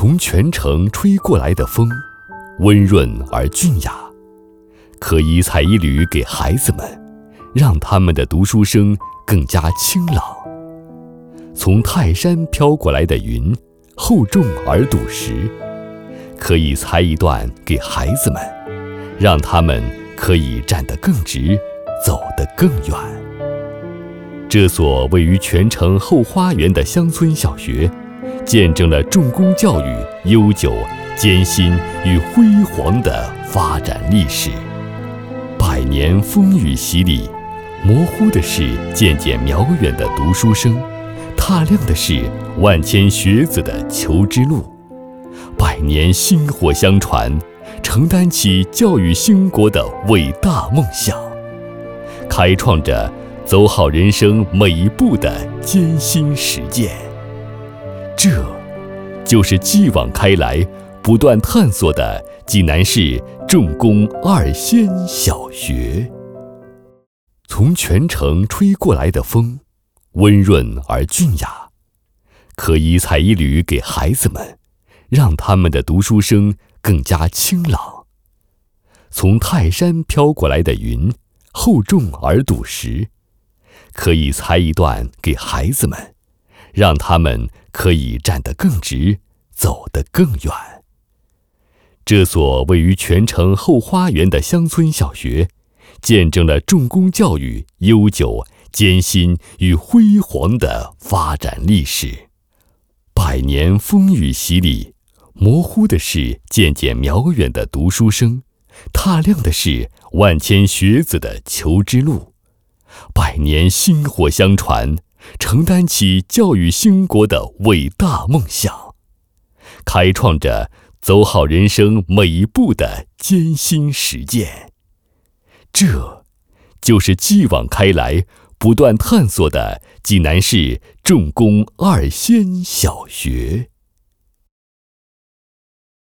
从全城吹过来的风，温润而俊雅，可以采一缕给孩子们，让他们的读书声更加清朗。从泰山飘过来的云，厚重而笃实，可以裁一段给孩子们，让他们可以站得更直，走得更远。这所位于全城后花园的乡村小学，见证了重工教育悠久、艰辛与辉煌的发展历史。100年风雨洗礼，模糊的是渐渐渺远的读书声，踏亮的是万千学子的求知路。100年薪火相传，承担起教育兴国的伟大梦想，开创着走好人生每一步的艰辛实践。这就是继往开来不断探索的济南市重工2仙小学。从全城吹过来的风，温润而俊雅，可以采一缕给孩子们，让他们的读书声更加清朗。从泰山飘过来的云，厚重而笃实，可以裁一段给孩子们，让他们可以站得更直，走得更远。这所位于全城后花园的乡村小学，见证了重工教育悠久、艰辛与辉煌的发展历史。100年风雨洗礼，模糊的是渐渐渺远的读书声，踏亮的是万千学子的求知路。100年薪火相传，承担起教育兴国的伟大梦想，开创着走好人生每一步的艰辛实践。这就是继往开来不断探索的济南市重工2仙小学。